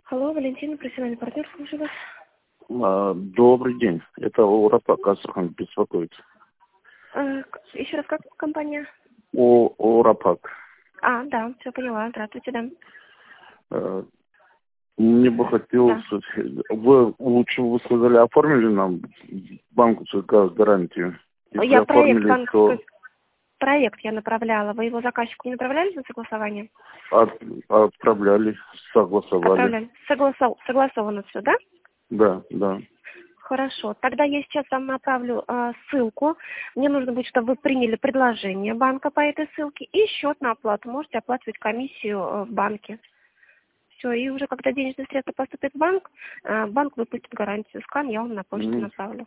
Алло, Валентина, профессиональный партнер, слушаю вас. Добрый день. Это Урапак Астрахань беспокоит. Еще раз, как компания? Урапак. Да, все поняла. Здравствуйте, да. Мне бы хотелось... Да. Вы сказали, оформили нам банковскую гарантию? Если Я проект оформили, банковской... Проект я направляла. Вы его заказчику не направляли на согласование? отправляли, согласовали. Отправляли. Согласовано все, да? Да. Хорошо. Тогда я сейчас вам направлю ссылку. Мне нужно будет, чтобы вы приняли предложение банка по этой ссылке и счет на оплату. Можете оплачивать комиссию в банке. Все, и уже когда денежные средства поступят в банк, банк выпустит гарантию. Скан я вам на почту направлю.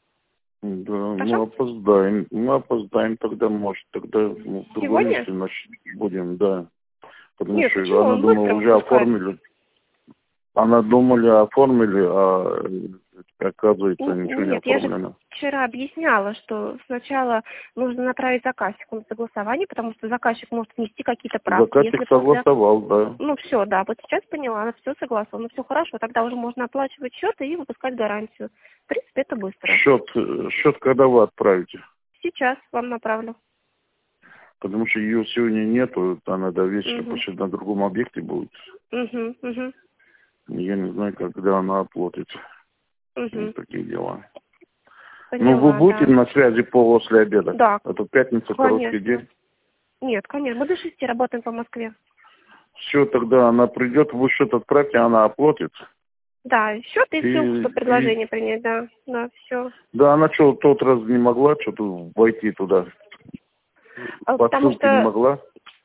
Да, Хорошо? мы опоздаем тогда, может, тогда в другом Сегодня? месте будем, да. Потому Нет, что почему? она Он думала, быстро уже выпускает. оформили. Она думали, оформили, оказывается, ничего не Нет, я же оформлено. вчера объясняла, что сначала нужно направить заказчику на согласование, потому что заказчик может внести какие-то правки. Заказчик Если после... согласовал, да. Ну все, да, вот сейчас поняла, она все согласована, все хорошо, тогда уже можно оплачивать счет и выпускать гарантию. В принципе, это быстро. Счет когда вы отправите? Сейчас вам направлю. Потому что ее сегодня нету, она до вечера Угу. почти на другом объекте будет. Угу. Я не знаю, когда она оплатит. Угу. Такие дела. Поняла, Вы будете да. на связи после обеда? Да, А то пятница, короткий конечно. день. Нет, конечно, мы до 6 работаем по Москве. Все, тогда она придет, вы счет отправьте, она оплатит. Да, счет и ссылку, чтобы предложение принять, да. Да, все. Да, она что, тот раз не могла что-то войти туда? По Потому ссылке не что могла?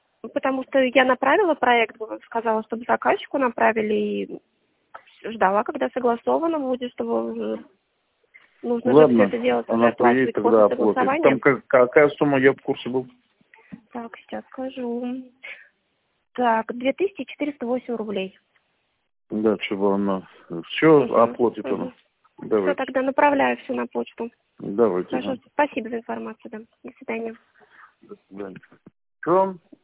я направила проект, сказала, чтобы заказчику направили, и ждала, когда согласовано будет, чтобы уже нужно же все Ладно, это делать, уже она приедет, оплачивать после тогда оплатит. Там согласования. какая сумма, я в курсе был? Так, сейчас скажу. Так, 2408 рублей. Да, чтобы она... Все, оплатит она. Все, Давайте. тогда направляю все на почту. Давайте. Хорошо, спасибо за информацию, да. До свидания. До свидания. Что?